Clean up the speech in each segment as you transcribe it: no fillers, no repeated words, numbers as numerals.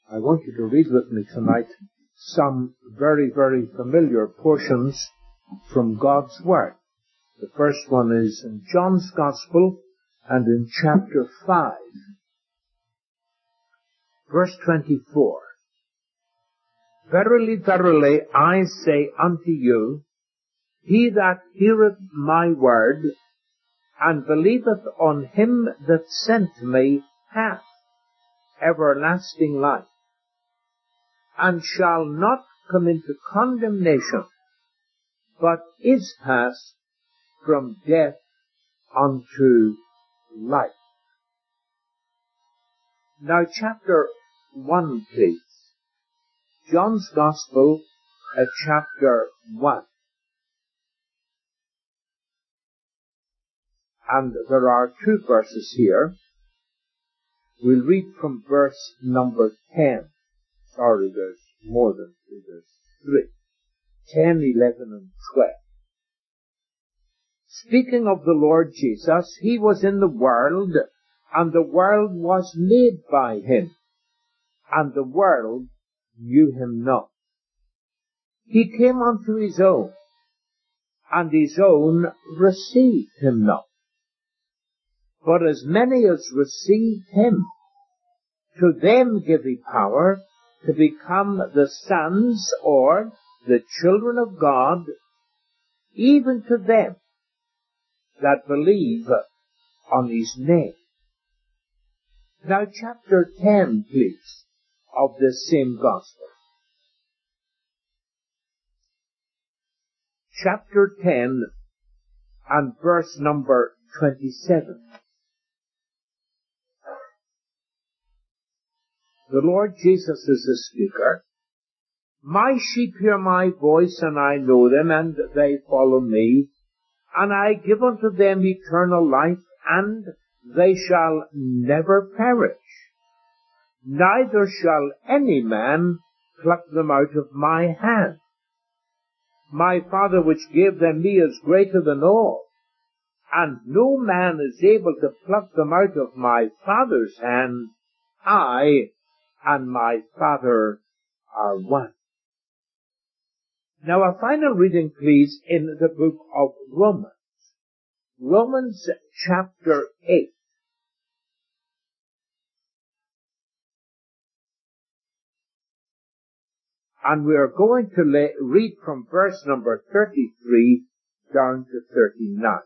I want you to read with me tonight some very, very familiar portions from God's Word. The first one is in John's Gospel and in chapter 5, verse 24. Verily, verily, I say unto you, he that heareth my word, and believeth on him that sent me, hath everlasting life, and shall not come into condemnation, but is passed from death unto life. Now chapter 1, please. John's Gospel at chapter 1. And there are two verses here. We'll read from verse number 10. Sorry, there's more than two, there's 3. 10, 11, and 12. Speaking of the Lord Jesus, he was in the world, and the world was made by him, and the world knew him not. He came unto his own, and his own received him not. But as many as received him, to them give he power to become the sons or the children of God, even to them that believe on his name. Now chapter 10, please, of this same Gospel. Chapter 10 and verse number 27. The Lord Jesus is the speaker. My sheep hear my voice, and I know them, and they follow me. And I give unto them eternal life, and they shall never perish. Neither shall any man pluck them out of my hand. My Father which gave them me is greater than all, and no man is able to pluck them out of my Father's hand. I and my Father are one. Now a final reading, please, in the book of Romans. Romans chapter 8. And we are going to read from verse number 33 down to 39.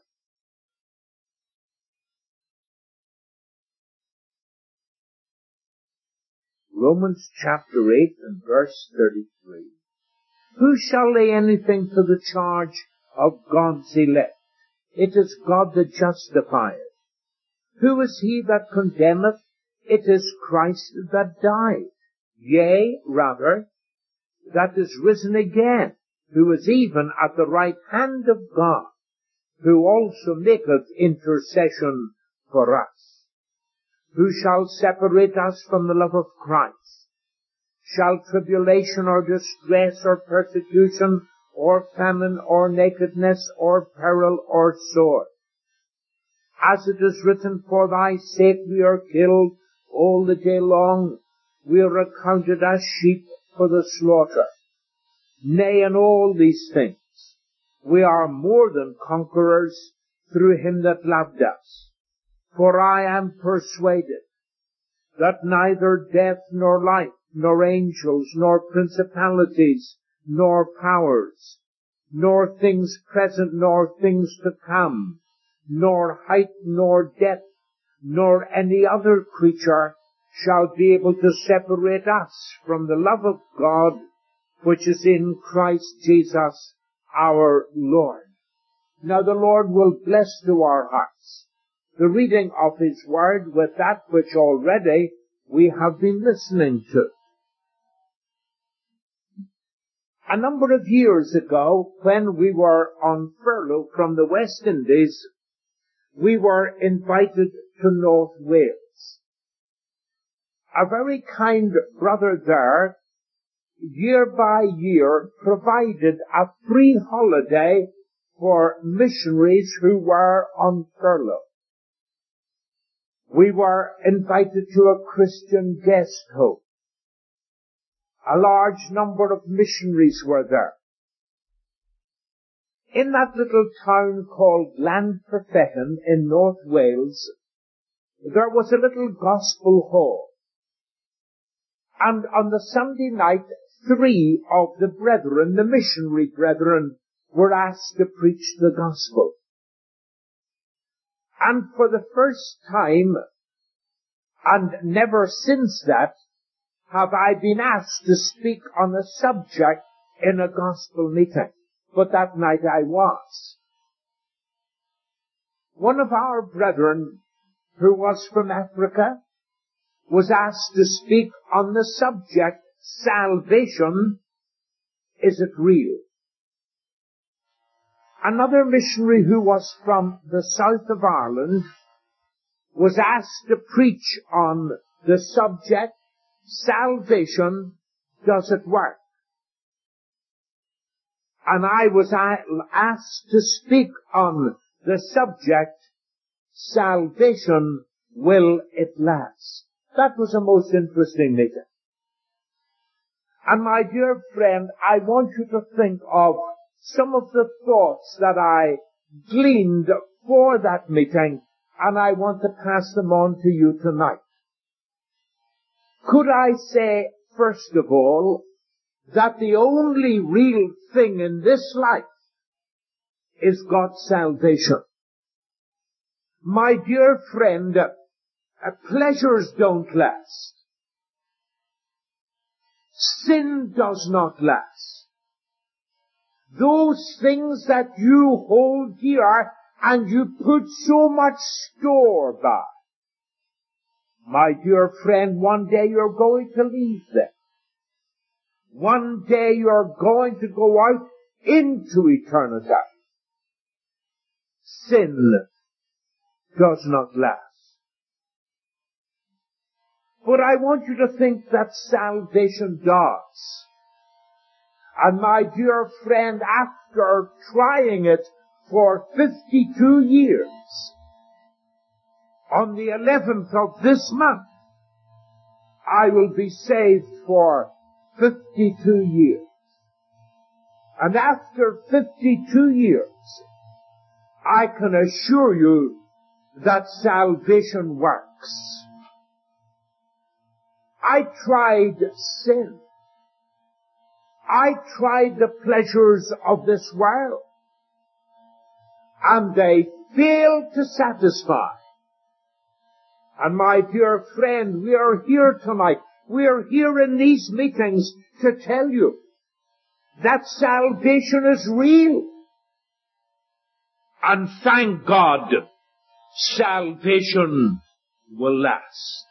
Romans chapter 8 and verse 33. Who shall lay anything to the charge of God's elect? It is God that justifieth. Who is he that condemneth? It is Christ that died. Yea, rather, that is risen again, who is even at the right hand of God, who also maketh intercession for us. Who shall separate us from the love of Christ? Shall tribulation or distress or persecution or famine or nakedness or peril or sword? As it is written, for thy sake we are killed all the day long. We are accounted as sheep for the slaughter. Nay, in all these things we are more than conquerors through him that loved us. For I am persuaded that neither death nor life, nor angels, nor principalities, nor powers, nor things present, nor things to come, nor height, nor depth, nor any other creature shall be able to separate us from the love of God, which is in Christ Jesus our Lord. Now the Lord will bless to our hearts the reading of his word with that which already we have been listening to. A number of years ago, when we were on furlough from the West Indies, we were invited to North Wales. A very kind brother there, year by year, provided a free holiday for missionaries who were on furlough. We were invited to a Christian guest home. A large number of missionaries were there. In that little town called Llanfyfechen in North Wales, there was a little gospel hall. And on the Sunday night, 3 of the brethren, the missionary brethren, were asked to preach the gospel. And for the first time, and never since that, have I been asked to speak on a subject in a gospel meeting. But that night I was. One of our brethren, who was from Africa, was asked to speak on the subject, salvation, is it real? Another missionary who was from the south of Ireland was asked to preach on the subject, salvation, does it work? And I was asked to speak on the subject, salvation, will it last? That was a most interesting meeting. And my dear friend, I want you to think of some of the thoughts that I gleaned for that meeting, and I want to pass them on to you tonight. Could I say, first of all, that the only real thing in this life is God's salvation? My dear friend, pleasures don't last. Sin does not last. Those things that you hold dear and you put so much store by, my dear friend, one day you're going to leave them. One day you're going to go out into eternity. Sin does not last. But I want you to think that salvation does. And my dear friend, after trying it for 52 years, on the 11th of this month, I will be saved for 52 years. And after 52 years, I can assure you that salvation works. I tried sin. I tried the pleasures of this world. And they failed to satisfy. And my dear friend, we are here tonight. We are here in these meetings to tell you that salvation is real. And thank God, salvation will last.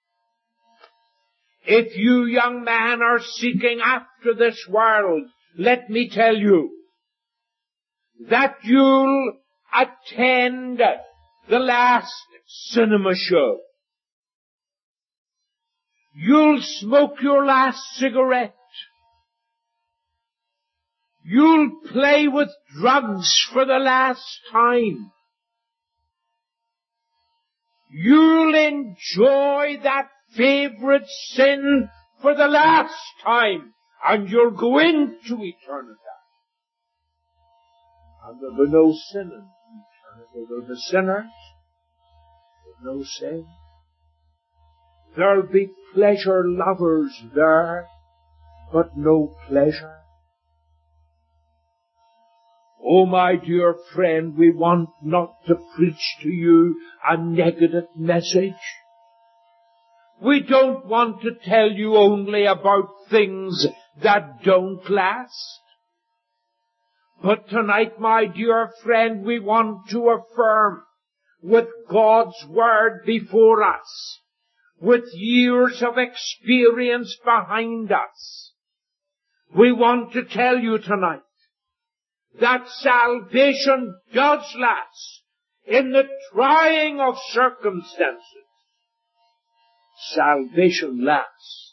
If you, young man, are seeking after this world, let me tell you that you'll attend the last cinema show. You'll smoke your last cigarette. You'll play with drugs for the last time. You'll enjoy that favorite sin for the last time, and you'll go into eternity. And there'll be no sin in eternity. There'll be sinners, there'll be no sin. There'll be pleasure lovers there, but no pleasure. Oh, my dear friend, we want not to preach to you a negative message. We don't want to tell you only about things that don't last. But tonight, my dear friend, we want to affirm with God's Word before us, with years of experience behind us, we want to tell you tonight that salvation does last in the trying of circumstances. Salvation lasts.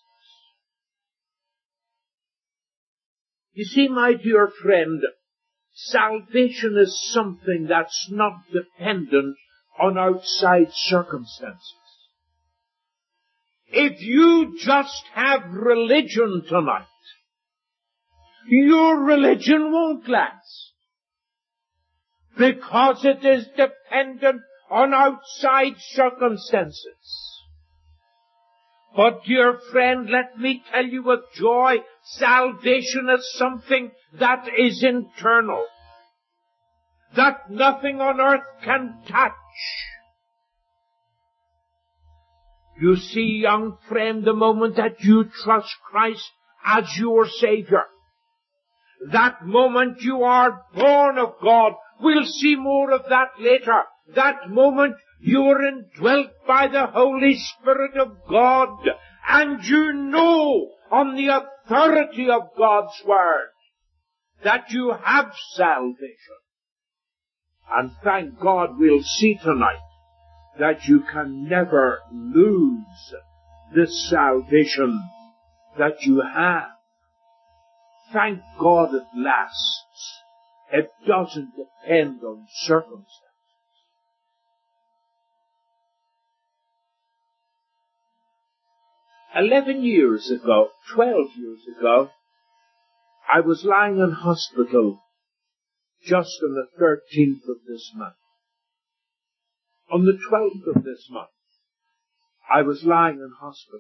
You see, my dear friend, salvation is something that's not dependent on outside circumstances. If you just have religion tonight, your religion won't last. Because it is dependent on outside circumstances. But dear friend, let me tell you with joy, salvation is something that is internal. That nothing on earth can touch. You see, young friend, the moment that you trust Christ as your Savior, that moment you are born of God. We'll see more of that later. That moment you are indwelt by the Holy Spirit of God, and you know on the authority of God's Word that you have salvation. And thank God we'll see tonight that you can never lose this salvation that you have. Thank God it lasts. It doesn't depend on circumstances. 11 years ago, 12 years ago, I was lying in hospital just on the 13th of this month. On the 12th of this month, I was lying in hospital.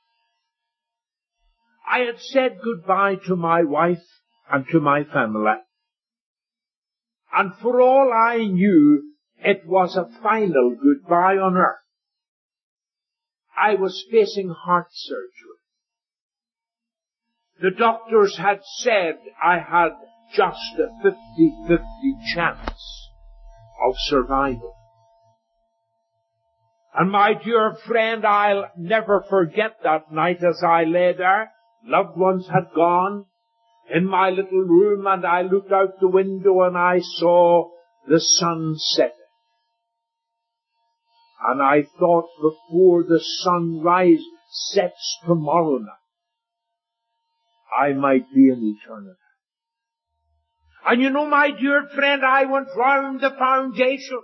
I had said goodbye to my wife and to my family. And for all I knew, it was a final goodbye on earth. I was facing heart surgery. The doctors had said I had just a 50-50 chance of survival. And my dear friend, I'll never forget that night as I lay there. Loved ones had gone in my little room, and I looked out the window and I saw the sun setting. And I thought, before the sunrise sets tomorrow night, I might be in eternity. And you know, my dear friend, I went round the foundation.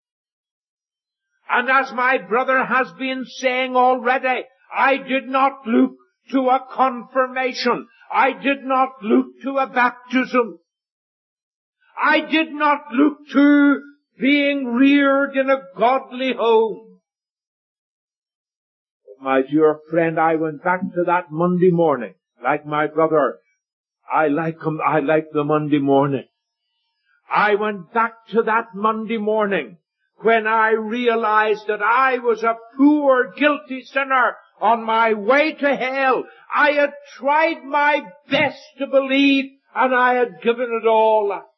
And as my brother has been saying already, I did not look to a confirmation. I did not look to a baptism. I did not look to being reared in a godly home. But my dear friend, I went back to that Monday morning, like my brother. I like the Monday morning. I went back to that Monday morning when I realized that I was a poor, guilty sinner on my way to hell. I had tried my best to believe, and I had given it all up.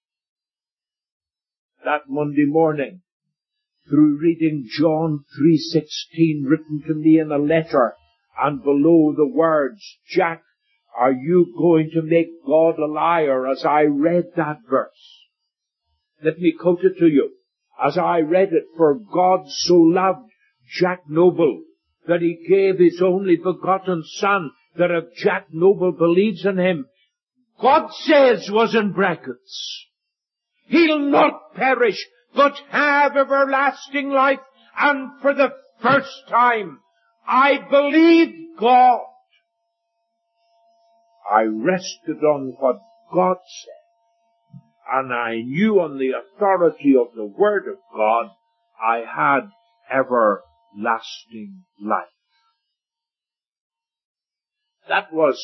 That Monday morning, through reading John 3:16 written to me in a letter, and below the words, "Jack, are you going to make God a liar?" As I read that verse, let me quote it to you. As I read it, "For God so loved Jack Noble that he gave his only begotten Son, that if Jack Noble believes in him," God says, was in brackets, "he'll not perish, but have everlasting life." And for the first time, I believed God. I rested on what God said. And I knew on the authority of the Word of God, I had everlasting life. That was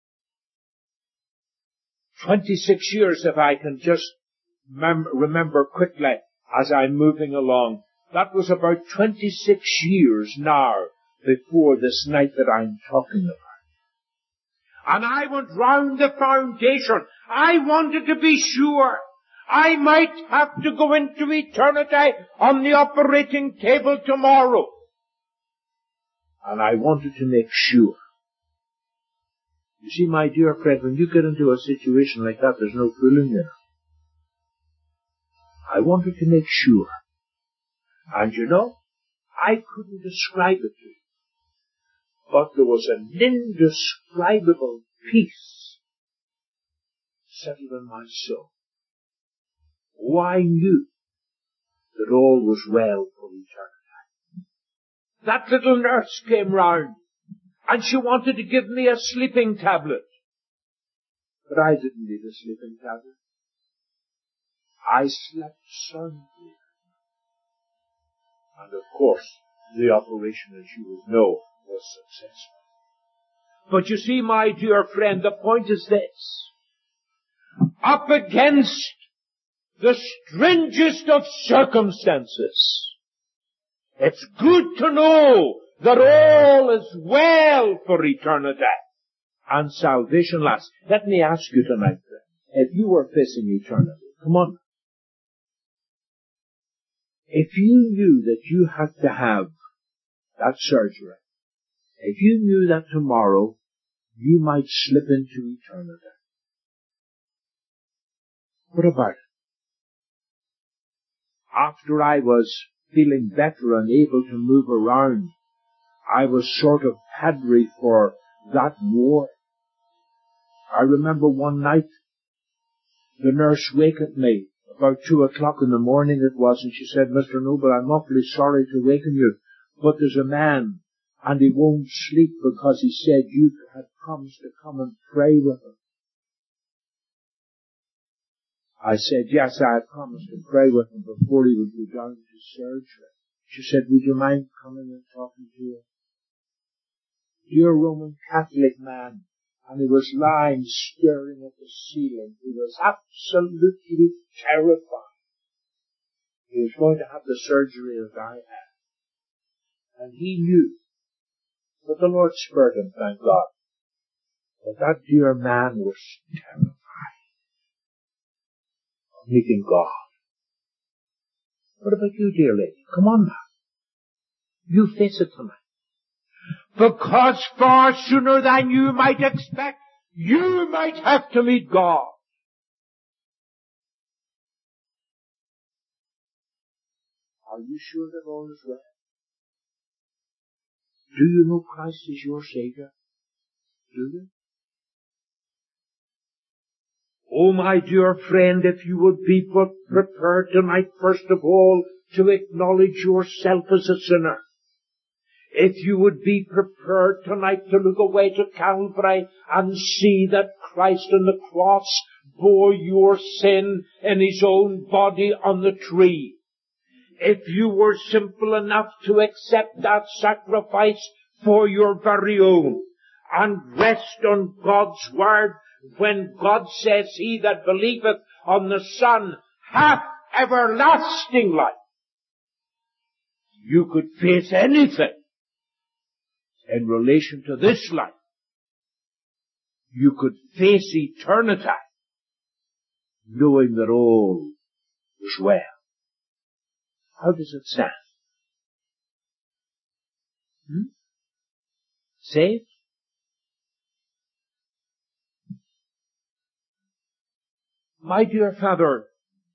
26 years, if I can just remember quickly as I'm moving along. That was about 26 years now before this night that I'm talking about. And I went round the foundation. I wanted to be sure. I might have to go into eternity on the operating table tomorrow. And I wanted to make sure. You see, my dear friend, when you get into a situation like that, there's no fooling you. I wanted to make sure. And you know, I couldn't describe it to you. But there was an indescribable peace settled in my soul. Oh, I knew that all was well for eternity. that little nurse came round, and she wanted to give me a sleeping tablet. But I didn't need a sleeping tablet. I slept soundly. And of course, the operation, as you would know, was successful. But you see, my dear friend, the point is this. Up against the stringest of circumstances, it's good to know that all is well for eternity and salvation lasts. Let me ask you tonight, if you were facing eternity, come on. If you knew that you had to have that surgery, if you knew that tomorrow you might slip into eternity, what about it? After I was feeling better and able to move around, I was sort of padry for that ward. I remember one night, the nurse wakened me, about 2 o'clock in the morning it was, and she said, Mr. Noble, I'm awfully sorry to waken you, but there's a man, and he won't sleep because he said you had promised to come and pray with him. I said, yes, I had promised to pray with him before he would go down to surgery. She said, would you mind coming and talking to him? Dear Roman Catholic man, and he was lying staring at the ceiling. He was absolutely terrified. He was going to have the surgery that I had. And he knew, but the Lord spared him, thank God. But that dear man was terrified of meeting God. What about you, dear lady? Come on now. You face it tonight. Because far sooner than you might expect, you might have to meet God. Are you sure that all is well? Do you know Christ is your Savior? Do you? Oh, my dear friend, if you would be but prepared tonight, first of all, to acknowledge yourself as a sinner. If you would be prepared tonight to look away to Calvary and see that Christ on the cross bore your sin in His own body on the tree. If you were simple enough to accept that sacrifice for your very own and rest on God's word when God says, he that believeth on the Son hath everlasting life, you could face anything. In relation to this life, you could face eternity, knowing that all was well. How does it sound? Saved? My dear father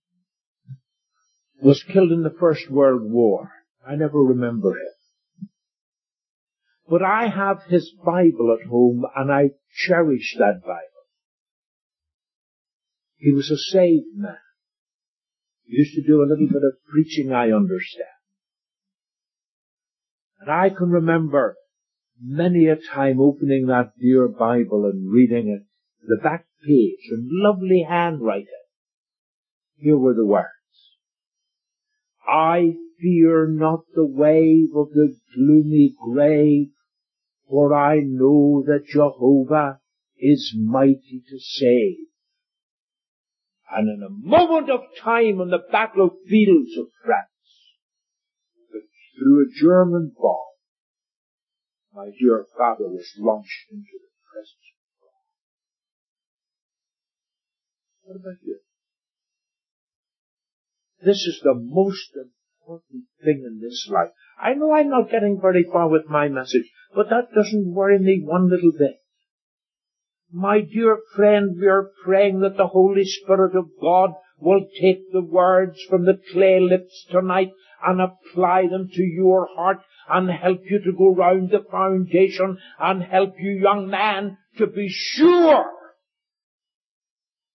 was killed in the First World War. I never remember him. But I have his Bible at home, and I cherish that Bible. He was a saved man. He used to do a little bit of preaching, I understand. And I can remember many a time opening that dear Bible and reading it, the back page, in lovely handwriting. Here were the words. I fear not the wave of the gloomy grave, for I know that Jehovah is mighty to save. And in a moment of time on the battlefields of France, through a German bomb, my dear father was launched into the presence of God. What about you? This is the most important thing in this life. I know I'm not getting very far with my message, but that doesn't worry me one little bit. My dear friend, we are praying that the Holy Spirit of God will take the words from the clay lips tonight and apply them to your heart and help you to go round the foundation and help you, young man, to be sure.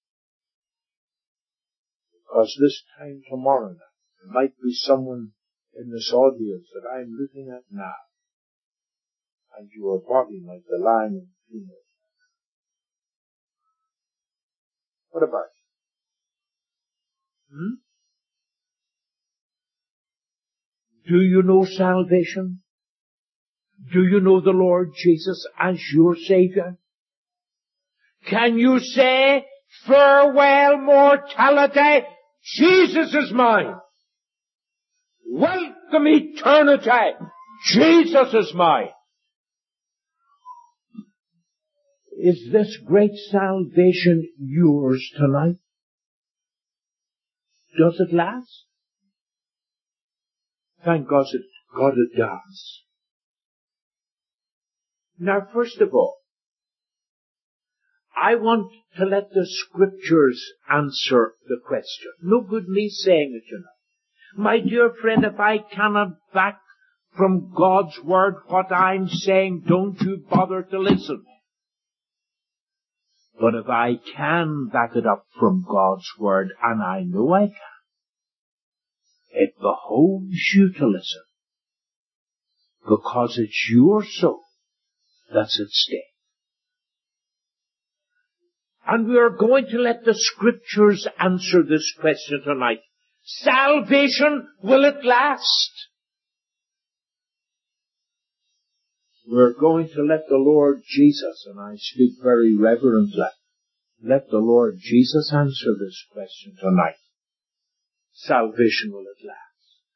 Because this time tomorrow night, there might be someone in this audience that I'm looking at now, and your body like the lion and female. What about you? Do you know salvation? Do you know the Lord Jesus as your Savior? Can you say, farewell mortality, Jesus is mine. Welcome eternity, Jesus is mine. Is this great salvation yours tonight? Does it last? Thank God it does. Now, first of all, I want to let the Scriptures answer the question. No good me saying it, you know. My dear friend, if I cannot back from God's Word what I'm saying, don't you bother to listen. But if I can back it up from God's Word, and I know I can, it behoves you to listen. Because it's your soul that's at stake. And we are going to let the Scriptures answer this question tonight. Salvation, will it last? We're going to let the Lord Jesus, and I speak very reverently, let the Lord Jesus answer this question tonight. Salvation, will it last?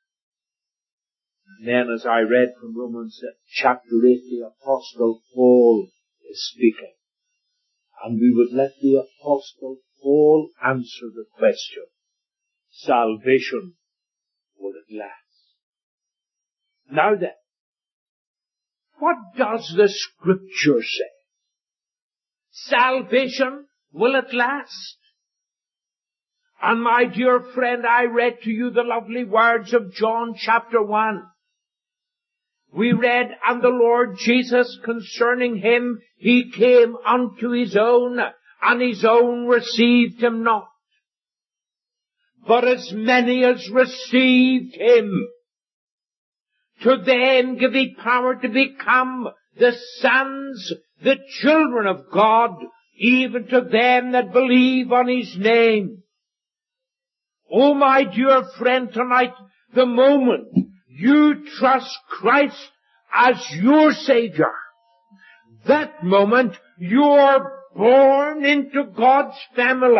And then as I read from Romans chapter 8, the Apostle Paul is speaking. And we would let the Apostle Paul answer the question. Salvation, will it last? Now then, what does the Scripture say? Salvation, will it last? And my dear friend, I read to you the lovely words of John chapter 1. We read, and the Lord Jesus concerning him, he came unto his own, and his own received him not. But as many as received him, to them give he power to become the sons, the children of God, even to them that believe on his name. Oh, my dear friend, tonight, the moment you trust Christ as your Savior, that moment you are born into God's family.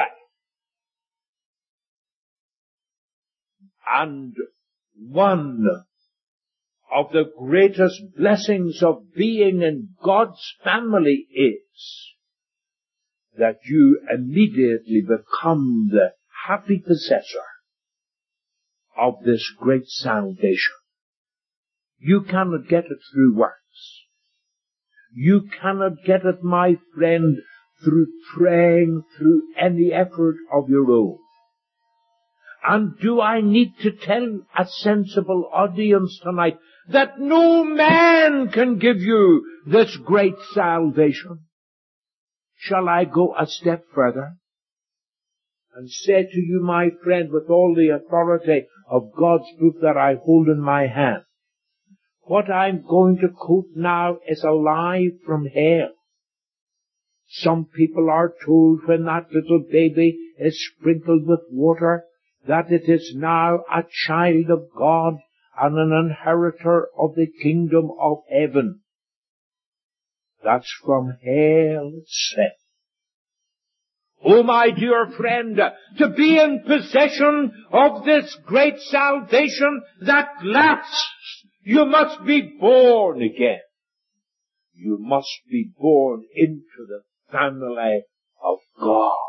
And one of the greatest blessings of being in God's family is that you immediately become the happy possessor of this great salvation. You cannot get it through works. You cannot get it, my friend, through praying, through any effort of your own. And do I need to tell a sensible audience tonight that no man can give you this great salvation? Shall I go a step further and say to you, my friend, with all the authority of God's book that I hold in my hand, what I'm going to quote now is a lie from hell. Some people are told when that little baby is sprinkled with water that it is now a child of God and an inheritor of the kingdom of heaven. That's from hell itself. Oh, my dear friend, to be in possession of this great salvation that lasts, you must be born again. You must be born into the family of God.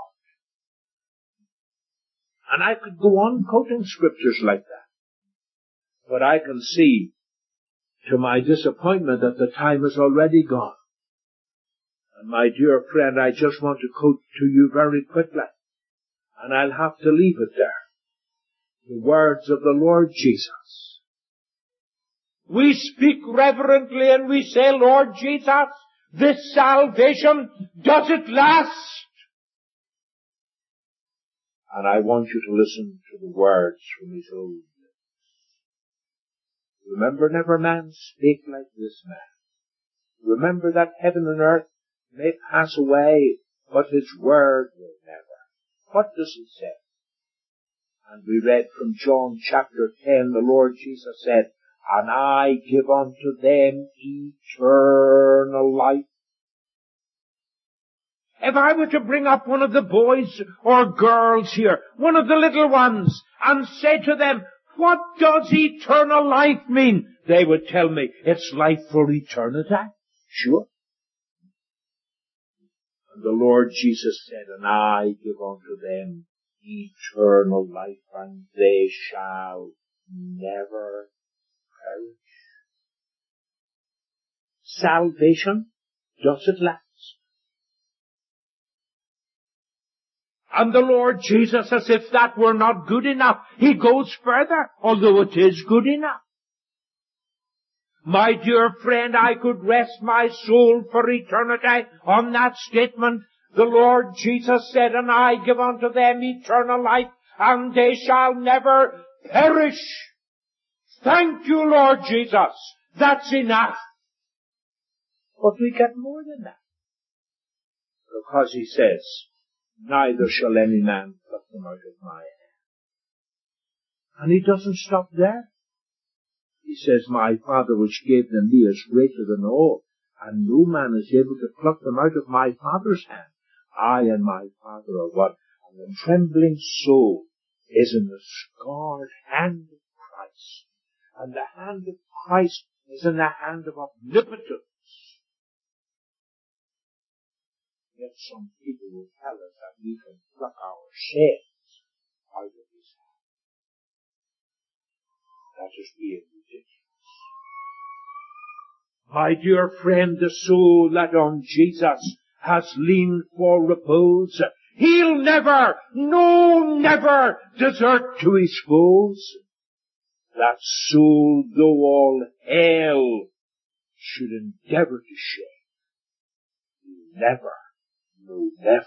And I could go on quoting scriptures like that. But I can see, to my disappointment, that the time is already gone. And my dear friend, I just want to quote to you very quickly, and I'll have to leave it there. The words of the Lord Jesus. We speak reverently and we say, Lord Jesus, this salvation, does it last? And I want you to listen to the words from his own lips. Remember, never man spake like this man. Remember that heaven and earth may pass away, but his word will never. What does he say? And we read from John chapter 10, the Lord Jesus said, and I give unto them eternal life. If I were to bring up one of the boys or girls here, one of the little ones, and say to them, what does eternal life mean? They would tell me, it's life for eternity. Sure. And the Lord Jesus said, and I give unto them eternal life, and they shall never perish. Salvation, does it last? And the Lord Jesus, as if that were not good enough, he goes further, although it is good enough. My dear friend, I could rest my soul for eternity on that statement. The Lord Jesus said, and I give unto them eternal life, and they shall never perish. Thank you, Lord Jesus. That's enough. But we get more than that. Because he says, neither shall any man pluck them out of my hand. And he doesn't stop there. He says, my Father which gave them me is greater than all, and no man is able to pluck them out of my Father's hand. I and my Father are one. And the trembling soul is in the scarred hand of Christ. And the hand of Christ is in the hand of omnipotence. Yet some people will tell us that we can pluck our sins out of his hand. That is being ridiculous. My dear friend, the soul that on Jesus has leaned for repose, he'll never, no, never desert to his foes. That soul, though all hell should endeavor to shake, never, no, never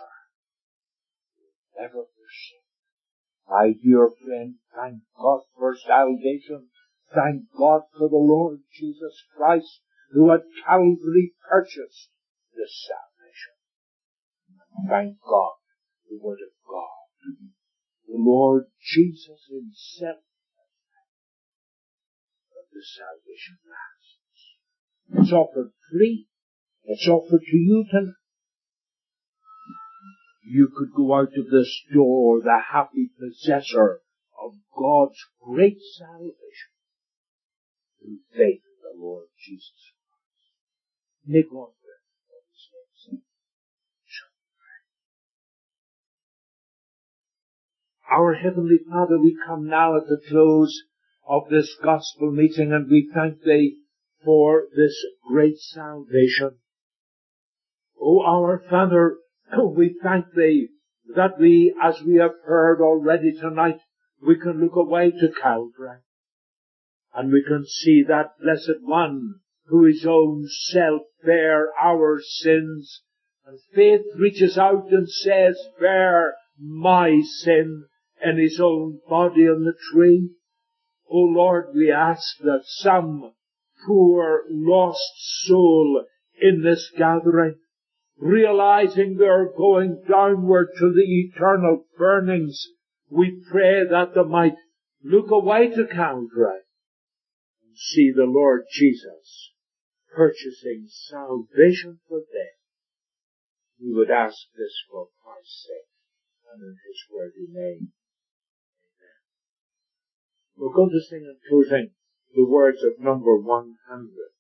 forsake. My dear friend, thank God for salvation. Thank God for the Lord Jesus Christ, who at Calvary purchased this salvation. Thank God, the Word of God. The Lord Jesus himself, that this salvation lasts. It's offered free. It's offered to you tonight. You could go out of this door the happy possessor of God's great salvation through faith in the Lord Jesus Christ. May God bless all his name's sake. Our Heavenly Father, we come now at the close of this gospel meeting, and we thank Thee for this great salvation. O our Father, we thank Thee that we, as we have heard already tonight, we can look away to Calvary, and we can see that blessed one who his own self bare our sins, and faith reaches out and says, bear my sin in his own body on the tree. O Lord, we ask that some poor lost soul in this gathering, realizing they're going downward to the eternal burnings, we pray that they might look away to Calvary and see the Lord Jesus purchasing salvation for them. We would ask this for Christ's sake and in his worthy name. Amen. We're going to sing in closing the words of number 100.